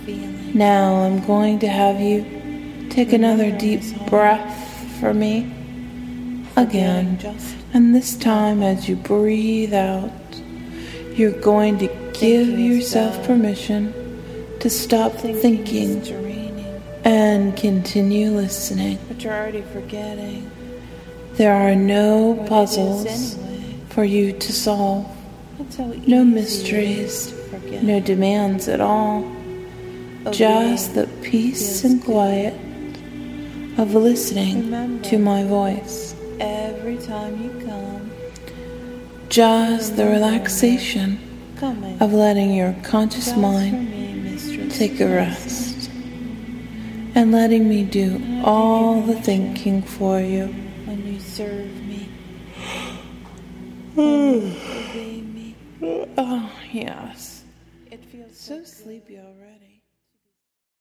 Now I'm going to have you take another deep breath for me again. And this time as you breathe out, you're going to give yourself permission to stop thinking and continue listening. But you're already forgetting. There are no puzzles for you to solve, no mysteries, no demands at all, just the peace and quiet of listening to my voice. Every time you come, just the relaxation of letting your conscious mind take a rest and letting me do all the thinking for you. When you serve me, when you obey me. Oh, yes. It feels So sleepy already.